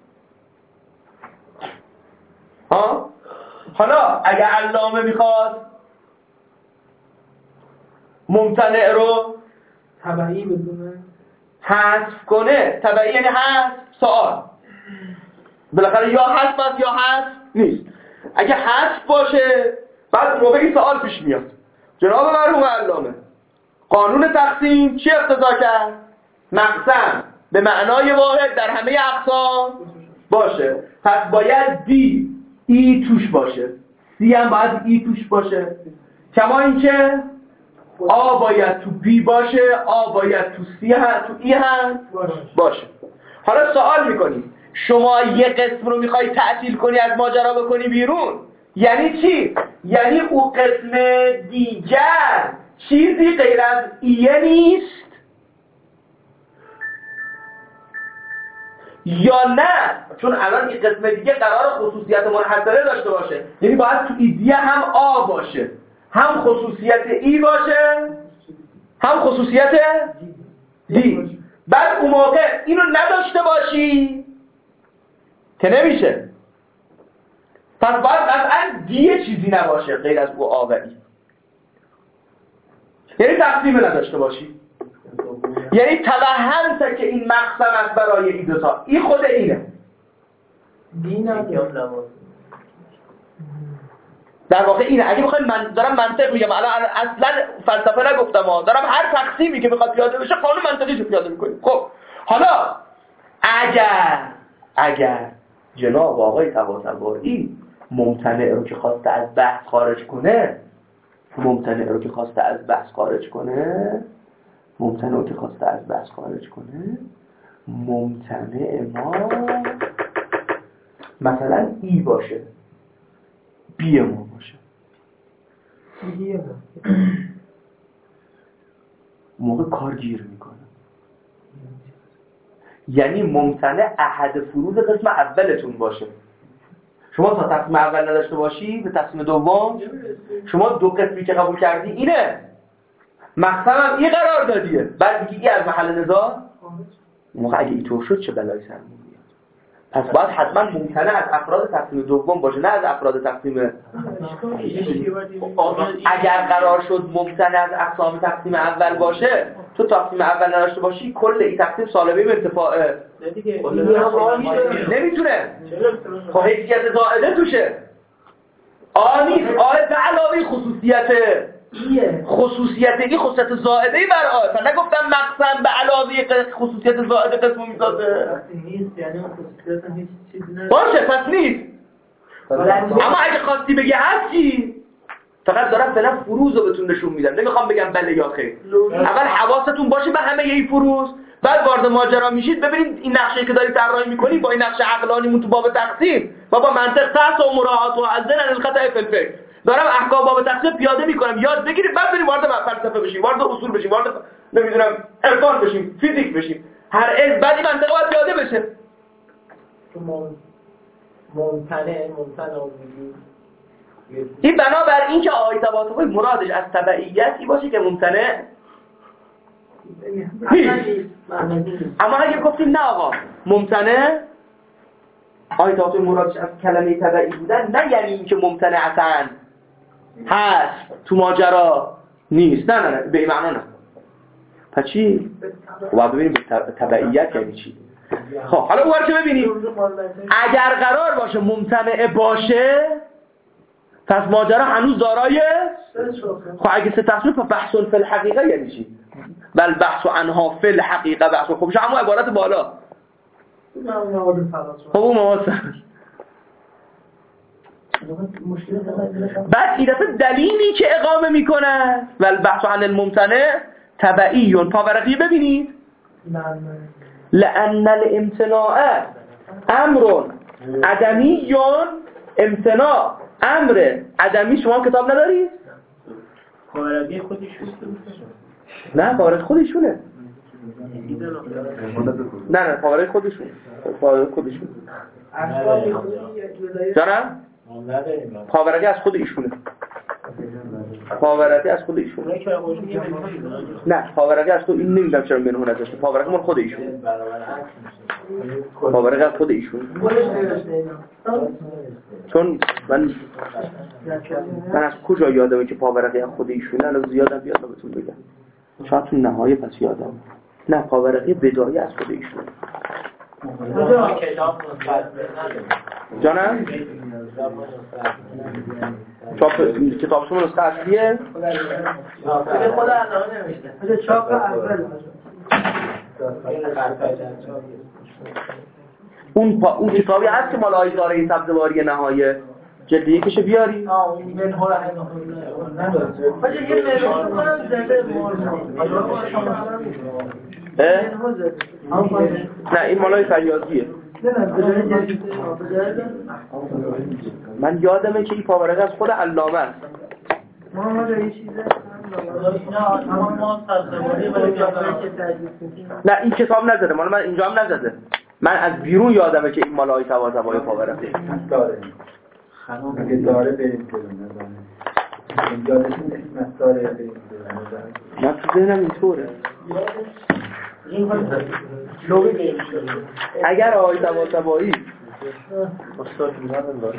ها حالا اگر علامه میخواد ممتنع رو تبعی بدونه، حذف کنه تبعی یعنی حذف سوال، بالاخره یا حذف است یا حذف نیست. اگه حذف باشه بعد موقعی سوال پیش میاد جناب مرحوم علامه قانون تقسیم چی اقتضا کرد؟ مقسم به معنای واحد در همه اقسام باشه، پس باید دی ای توش باشه، سی هم باید ای توش باشه، کما اینکه آ باید تو بی باشه، آ باید تو سی هم تو ای هم باشه. حالا سوال میکنیم شما یه قسم رو میخوای تعطیل کنی از ماجرا بکنی بیرون، یعنی چی؟ یعنی او قسم دیگر چیزی غیر از ایه نیست یا نه؟ چون الان این قسم دیگه قرار خصوصیت منحصره داشته باشه، یعنی باید تو ایدیه هم آ باشه، هم خصوصیت ای باشه، هم خصوصیت دی. بعد اون موقع اینو نداشته باشی که نمیشه، پس باید قطعا دیه چیزی نباشه غیر از او آ و ای، یعنی تقسیم نداشته باشی، یعنی توهمت که این مقسم است برای این دوتا، این خود اینه در واقع اینه. اگه بخواید من دارم منطق میگم، الان اصلا فلسفه نگفتم ها، دارم هر تقسیمی که میخواد پیاده بشه قانون منطقیشو پیاده میکنیم. خب حالا اگر جناب آقای طباطبایی ممتنع رو که خواسته از بحث خارج کنه، ممتنع ما مثلا ای باشه بی ما باشه، موقع کار گیر میکنه، یعنی ممتنع احد فروض قسم اولتون باشه. شما تا تقسیم اول نداشته باشی به تقسیم دوم، شما دو قسمی که قبول کردی اینه، مقسم هم این قرار دادیه، بعد میگی از محل نزاع، موقع اگه اینطور شد چه بلایی سر میاد؟ پس باید حتما ممتنع از افراد تقسیم دوم باشه، نه از افراد تقسیم. اگر قرار شد ممتنع از اقسام تقسیم اول باشه، تو تقسیم اول نداشته باشی کل این تقسیم سالبه به ارتفاعه نمیتونه، خب حیثیت زائده توشه، نیست، به علاوه خصوصیت این خصوصیت زائده برای تا نگفتم مقسم به علاوه خصوصیت زائده قسمو میسازه نیست، یعنی اون خصوصیت هم هیچ چیزی نداره باشه، پس نیست. اما اگه خواستی بگی هستی، فقط دارم فعلا فروز رو بهتون نشون میدم، نمیخوام بگم بله یا خیر. اول حواستون باشه به همه این فروز، بعد وارد ماجرا میشید ببینید این نقشه که دارید طراحی میکنی با این نقشه عقلانیمون تو باب تقسیم و با منطق تحت و مراعات و از ذهن الخطا فی الفکر دارم احکام باب تقسیم پیاده میکنم، یاد بگیرید، بعد بریم وارد فلسفه بشیم، وارد اصول بشیم، وارد نمیدونم عرفان بشیم، فیزیک بشیم، هر علم بعد این منطق باید پیاده بشه. ممتنع این بنابر این که آقای طباطبایی مرادش از تبعیتی باشه که ممتنع نیست. اما اگه گفتیم نه آقا ممتنع، آقای طباطبایی مرادش از کلمه تبعی بودن نه یعنی این که ممتنع اصلا هست تو ماجرا نیست، نه به این معنا نه. پس چی؟ باید ببینیم تبعیت یعنی چی. خب حالا اون که ببینیم اگر قرار باشه ممتنع باشه پس ماجرا هنوز دارای خب اگه سه تصمیم بحث فی الحقیقه یعنی چی؟ بل بحث عنها فی الحقیقه بحث خب همون عبارت بالا خب اون مواد بعد این دفعه دلیلی که اقامه میکنه ول بحث عن الممتنع تبعی پاورقی ببینید لأن الامتناع امر عدمی، امتناع امر عدمی. شما کتاب ندارید؟ پاورقی خودشون نه پاورقی خودشونه، نه پاورقی خودشون جانم پاورقی از خود ایشونه، پاورقی از خود ایشونه، نه پاورقی از خود این نمیدونم چرا منهون ازش، پاورقی من خود ایشونه، پاورقی از خود ایشونه. چون من از کجا یادمه که پاورقی از خود ایشونه، الان زیادم بیاد بهتون بگم، شاید تو نهایه پس یادم نه پاورقی بدایی از خود ایشون. کتاب نسخه نداره. جانم؟ کتابشون نسخه اصلیه؟ خود علامه نوشته. چاپ اول. اون کتابی هست که مال آیزاره سبزواری نهایه جلد یکشو بیاری؟ اون منهور نداره. حاجی یه منهور کنم زده نه این مالای فریازیه. من یادمه که این پاورقی از خود علامه است. نه این کتاب نزده، مال من اینجا هم نزده. من از بیرون یادمه که این مالای طباطبایی پاورقی داره. خانم اگه داره بریم یادشون اسمت داره بریم. من تو ذهنم اینطوره. اگر آقای طباطبایی استاد میران داره.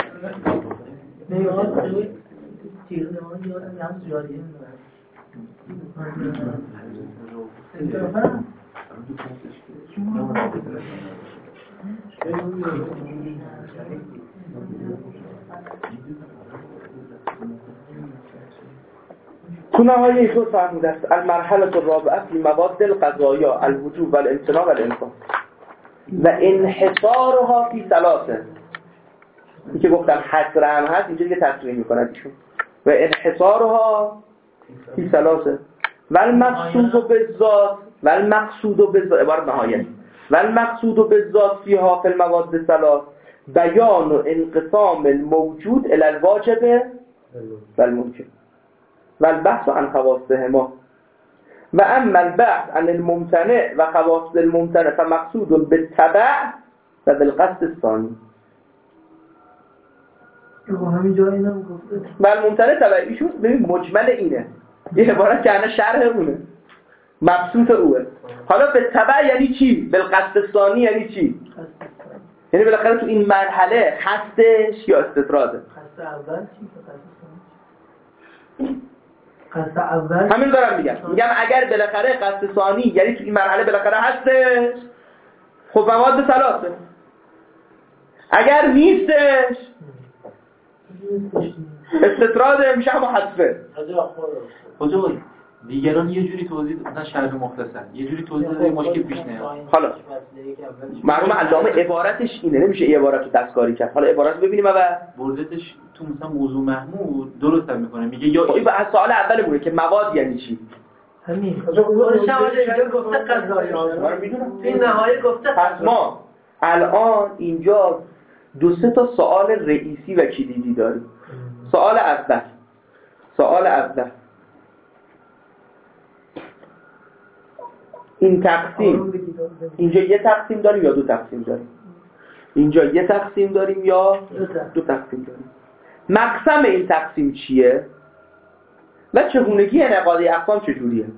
تو نهایه ایشون فرموده است المرحله الرابعه فی مواد الغذایا الوجوب والامتناع والامکان و انحصارها فی ثلاثه. این که گفتم حصر هم هست اینجا دیگه تصریح میکنه ایشون و انحصارها فی ثلاثه والمقصود بالذات عبارت نهایه والمقصود بالذات فیها فی المواد الثلاث بیان و انقسام الموجود الی الواجب والممکن والبحث عن خواصهما و اما البحث عن الممتنع و خواص الممتنع فمقصود بالتبع و بالقصد الثانی. همین جا اینم گفته و الممتنع تبعیشون ببین مجمل اینه، یه عبارت که انا شرح اونه، مبسوط اوه. حالا به تبع یعنی چی؟ بالقصد الثانی یعنی چی؟ یعنی بالاخره تو این مرحله هستش یا استطراده؟ قصد اول چی؟ قصد اول همین دارم میگم اگر بالاخره قصد ثانی یعنی تو این مرحله بالاخره هستش، خب مواد ثلاثه. اگر نیستش استطراده میشه هم حذفه. بزرگ دیگران یه جوری توضیح دادن شرح مختصر، یه جوری توضیح دادن مشکل پیش نیاد. حالا مرحوم علامه عبارتش اینه، نمیشه این عبارت رو دستکاری کرد. حالا عبارت رو ببینیم اول بردتش تو مثلا موضوع محمود درست هم میکنه، میگه یا این از سوال اول بوده که مواد یعنی چی. همین خودش هم اینجا گفته قضایا، من میدونم تو این نهایه گفته. پس ما الان اینجا 2-3 تا سوال رئیسی و کلیدی داریم. سوال اول این تقسیم، اینجا یه تقسیم داریم یا 2 تقسیم داریم؟ اینجا یه تقسیم داریم یا 2 تقسیم داریم؟ مقسم این تقسیم چیه؟ و چگونگی انعقاد اقسام چجوریه؟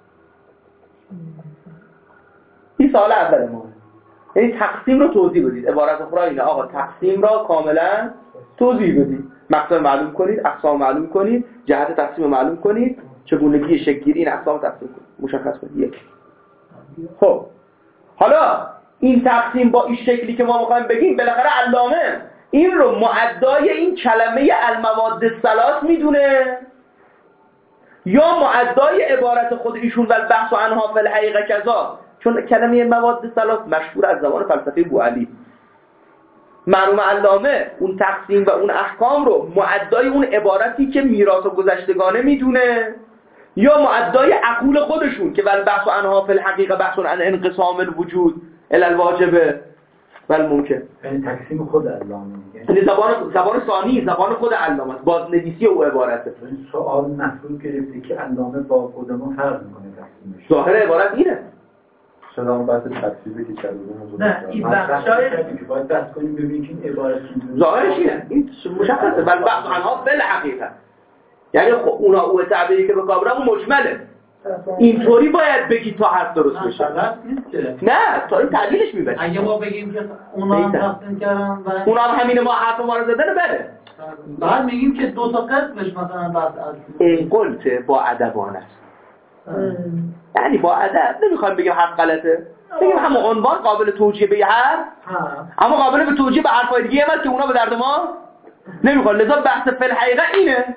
این سوال اول ما. یعنی تقسیم رو توضیح بدید. عبارت اخرى اینه آقا تقسیم را کاملا توضیح بدید. مقسم معلوم کنید، اقسام معلوم کنید، جهت تقسیم معلوم کنید، چگونگی شکل‌گیری این اقسام تقسیم کنید. مشخص کنید. یک. خب حالا این تقسیم با این شکلی که ما میخوایم بگیم بالاخره علامه این رو معدای این کلمه المواد الثلاث میدونه یا معدای عبارت خود ایشون و البحث عنها فی الحقیقه کذا؟ چون کلمه مواد الثلاث مشهور از زبان فلسفه بوعلی. مرحوم علامه اون تقسیم و اون احکام رو معدای اون عبارتی که میراث گذشتگانه میدونه یا معدای عقول خودشون که والبحث عنها فی الحقیقه بحث عن انقسام الوجود الی الواجب والممکن. یعنی تقسیم خود علامه میگه، یعنی زبان ثانی، زبان خود علامه است، بازنویسی او عبارته. این سوال مفهوم گرفته که علامه با خود ما فرق میکنه تقسیمش. ظاهر عبارت اینه. شما بحث تفصیلی که کردیم نه این بخشای که باید بحث کنیم ببینیم که این عبارت ظاهرش اینه. این مشخصه والبحث عنها فی الحقیقه. یعنی خب اونا او تعبیری که به کار برم اون مجمله. اینطوری باید بگی تا حرف درست بشه. نه تا این تعبیرش میبره. اگه ما بگیم که اونا هم تقسیم کردن و اونا هم همینه ما حرف ما رو زدن بله. بعد میگیم که 2 تا قسمش مثلا بحث اصلی. این قلت با ادبان است. یعنی با ادب نمیخوایم بگیم حرف غلطه، بگیم همون عنوان قابل توجیه به حرف، اما قابل به توجیه به حرفای دیگه هم که اونا به درد ما نمیخواد. لذا بحث فی الحقیقه اینه.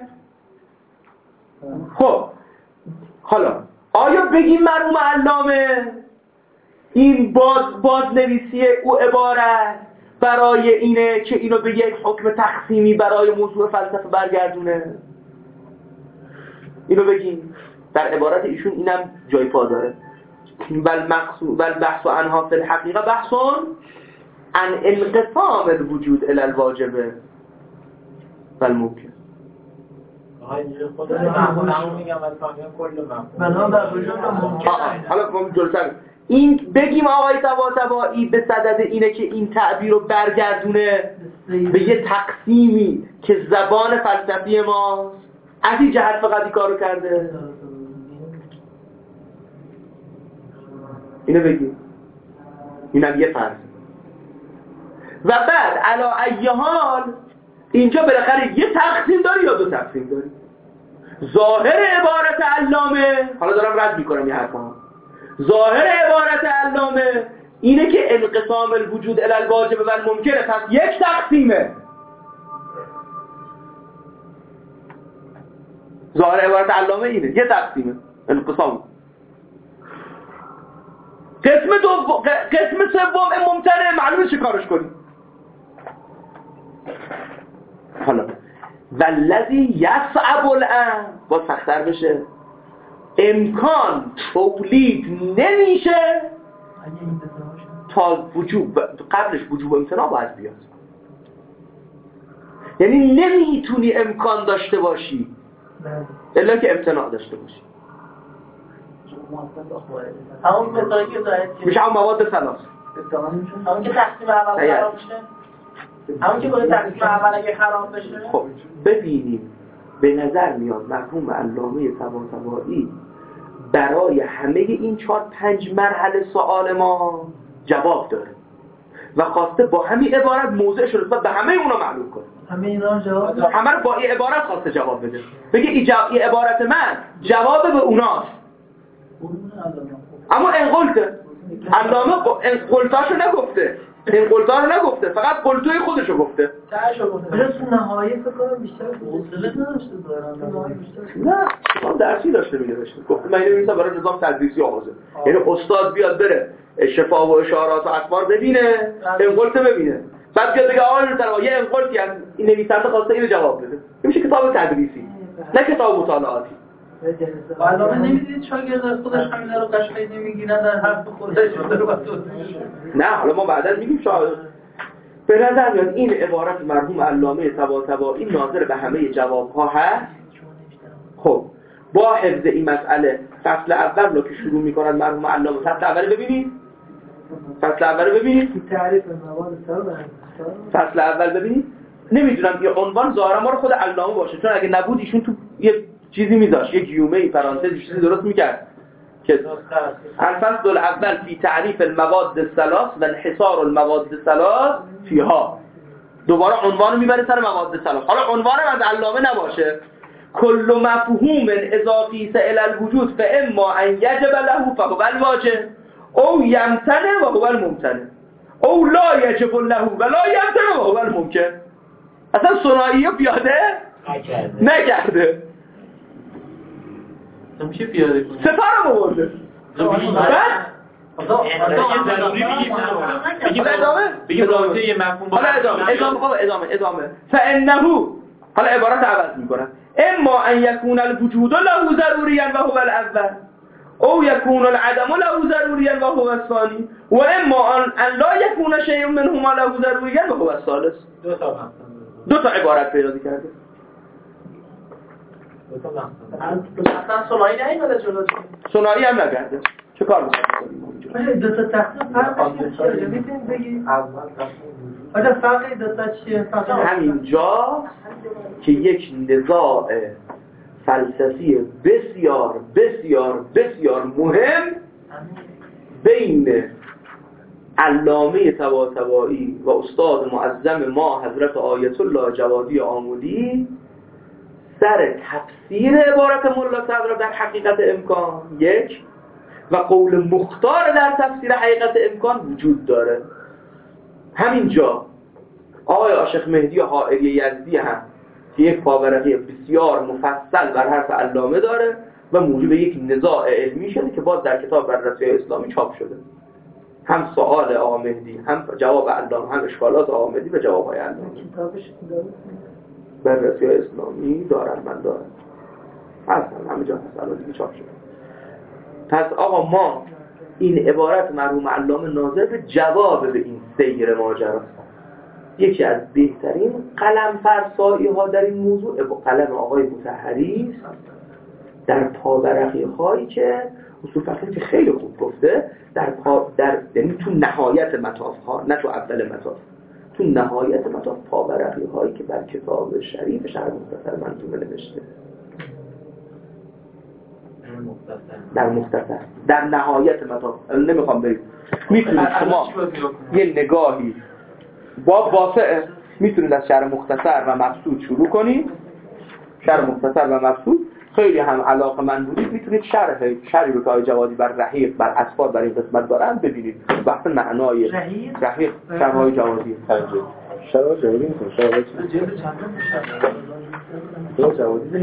خب حالا آیا بگیم مرحوم علامه این بازنویسی او عبارت برای اینه که اینو به یک حکم تقسیمی برای موضوع فلسفه برگردونه؟ اینو بگیم در عبارت ایشون اینم جای پا داره. بل بحث عنها فی الحقیقه بحث عن انقسام الوجود الی الواجب والممکن. حالا ما جلوتر این بگیم آقای طباطبایی به صدد اینه که این تعبیر رو برگردونه به یه تقسیمی که زبان فلسفی ماست، از این جهت فقط این کارو کرده. اینو بگیم، اینم یه فرض. و بعد علا ای حال اینجا بالاخره یه تقسیم داری یا دو تقسیم داری. ظاهر عبارت علامه، حالا دارم رد میکنم یه حرفا، ظاهر عبارت علامه اینه که انقسام الوجود الی الواجب و الممکنه، پس یک تقسیمه. ظاهر عبارت علامه اینه، یه تقسیمه، انقسام. قسم سوم ممتنه، معلومه چه کارش کنیم. حالا والذی یصعب الامر، با سخت‌تر بشه، امکان تولید نمیشه تا وجوب، قبلش وجوب امتناع باید بیاد. یعنی نمیتونی امکان داشته باشی الا که امتناع داشته باشی. همون مثلا که دارید میشه همون مواد ثلاث، همون که تقسیم اول خراب میشه، همون که باید تقسیم اول اگه خراب بشه. خب ببینیم به نظر میاد مرحوم علامه طباطبایی برای همه این 4-5 مرحله سوال ما جواب داره و خواسته با همین عبارت موضعش رو به همه اونا معلوم کنه. همه اینا جواب داره. همه رو با این عبارت خواسته جواب بده. بگه این عبارت من جواب به اوناست. اما انقلته علامه انقلتاشو نگفته، انقلتا رو نگفته، فقط قلتوی خودشو گفته. بله تو نهایی فکر کنم بیشتر حوصله نداشته دارن. نه نظام درسی داشته می‌نوشته. گفته من اینو می‌نویسم برای نظام تدریسی آموزه. یعنی استاد بیاد بره شفا و اشارات و اخبار ببینه، انقلت ببینه. بعد بیاد بگه آقا اینو یه انقلتی از این نویسنده خواسته اینو جواب بده. میشه کتاب تدریسی، نه کتاب مطالعاتی. علامه نمیدید شاگرد خودش همینا رو قشنگ نمیگیرن در حرف خودش رو نه حالا ما بعدا میگیم شاید به نظر میاد این عبارت مرحوم علامه طباطبایی ناظر به همه جوابها هست. خب با حفظ این مسئله فصل اول رو که شروع میکنن مرحوم علامه، فصل اول ببینید، فصل اول ببینید، تعریف مواد سال، فصل اول ببینید. نمیدونم یه عنوان ظاهرا ما رو خود علامه باشه، چون اگه نبود ایشون تو یه چیزی میذاشت، یک گیومه پرانتز چیزی درست میکرد که الفصل الاول فی تعریف المواد الثلاث و انحصار المواد الثلاث فیها. دوباره عنوانو میبره سر مواد الثلاث. حالا عنوانم از علامه نباشه، کل مفهوم اضافی سئل الوجود فاما ان یجب له فهو الواجب او یمتنع و هو الممتنع او لا یجب له و لا یمتنع و هو الممکن. اصلا ثنائیه پیاده نکرده، میشه پیاده کنی ستاره مورده. بعد بگیم رابطه یه مفهوم با ادامه فانه، حالا عبارت عوض میکنن، اما ان یکون الوجود له ضروریا و هو الاول او یکون العدم له ضروریا و هو الثانی و اما ان لا یکون شیء منهما له ضروریا و هو الثالث. دو تا عبارت پیدا کرده. اصلا ثنایی نیومده جلو. ثنایی هم نگرده. چه کار می‌کنیم؟ آره دو تا تقسیم فرقش چیه؟ میتونید بگید؟ آره فرق دو تا چیه؟ همینجا که یک نزاع فلسفی بسیار بسیار بسیار مهم بین علامه طباطبایی و استاد معظم ما حضرت آیت الله جوادی آملی سر تفسیر عبارت ملا صدرا در حقیقت امکان یک و قول مختار در تفسیر حقیقت امکان وجود داره. همینجا آقای عاشق مهدی حائری یزدی هم که یک پاورقی بسیار مفصل بر حرف علامه داره و موجب یک نزاع علمی شده که باز در کتاب بررسی اسلامی چاپ شده. هم سوال آقا مهدی، هم جواب علامه، هم اشکالات آقا مهدی و جواب‌های علامه. کتابش داره بررسی اسلامی دارم، من دارم. اصلا همه جا هست، الان دیگه چاپ شده. پس آقا ما این عبارت مرحوم علامه ناظر به جواب به این سیر ماجراست. یکی از بهترین قلم فرسایی ها در این موضوع با قلم آقای مطهری است در پاورقی هایی که اصول فقهی که خیلی خوب گفته یعنی تو نهایت مطاف ها، نه تو اول مطاف، تو نهایت مطاف پاورقی هایی که بر کتاب شریف شرح مختصر منظومه نوشته در مختصر در نهایت مطاف. نمیخوام برید، میتونید شما یه نگاهی باب واسعه، میتونید از شرح مختصر و مبسوط شروع کنید. شرح مختصر و مبسوط خیلی هم علاقه من بودید، میتونید شرحی رو که آقای جوادی بر رحیق بر اسفار بر این قسمت دارن ببینید. بحث معنای رحیق شرح های جوادی شرح جوادی میتونید شرح جوادی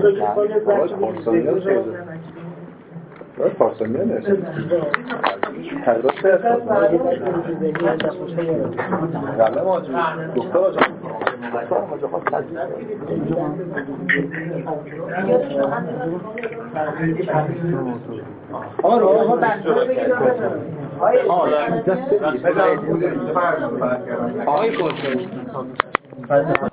پارسانیه نشد تدرست غلم آجود دختر آجود آقای